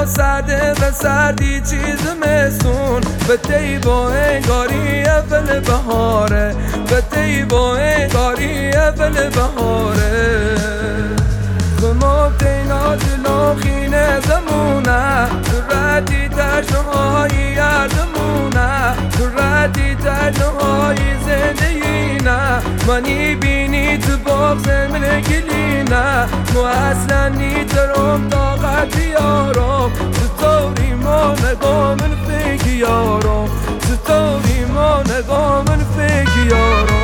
سرده به سردی چیز مسون به تیبا انگاری اول بهاره به تیبا انگاری اول بهاره به ما دینا دلو خینه زمونه تو ردی تشنهای یردمونه تو ردی تشنهای زندگی نه منی بینی تو باغ زمین گلینه مو اصلا نیترم طاقت یارم تو طوری ما نگاه من فکر یارم تو طوری ما نگاه من فکر یارم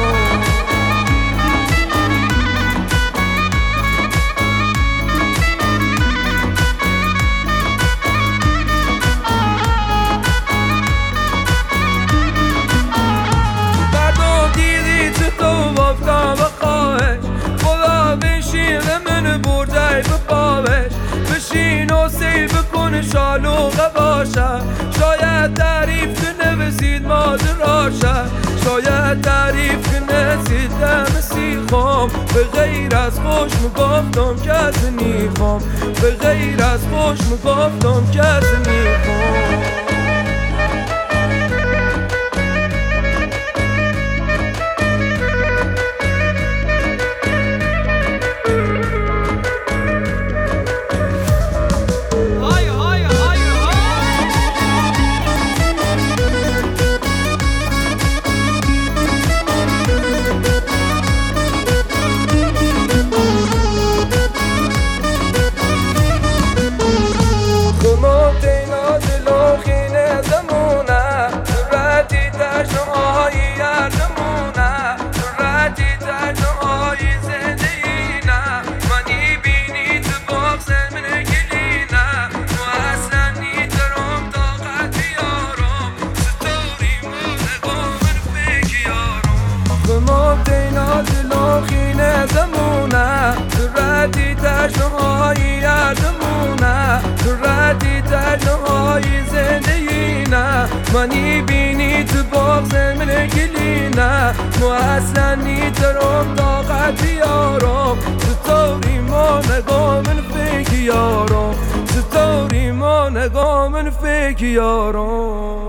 بشین و سی بکن شالوغه باشه شاید تعریف که نوزید مادراشه شاید تعریف که نزید دم سیخم به غیر از خوش مگفتم کسی نیخم به غیر از خوش مگفتم کسی نیخم زمونه تو ردی تشنهای یردمونه تو ردی تشنهای زندگی نه منی بینی تو باغ زمین گلینه مو اصلا نیترم طاقت یارم تو طوری ما نگاه من فکر یارم تو طوری ما نگاه من فکر یارم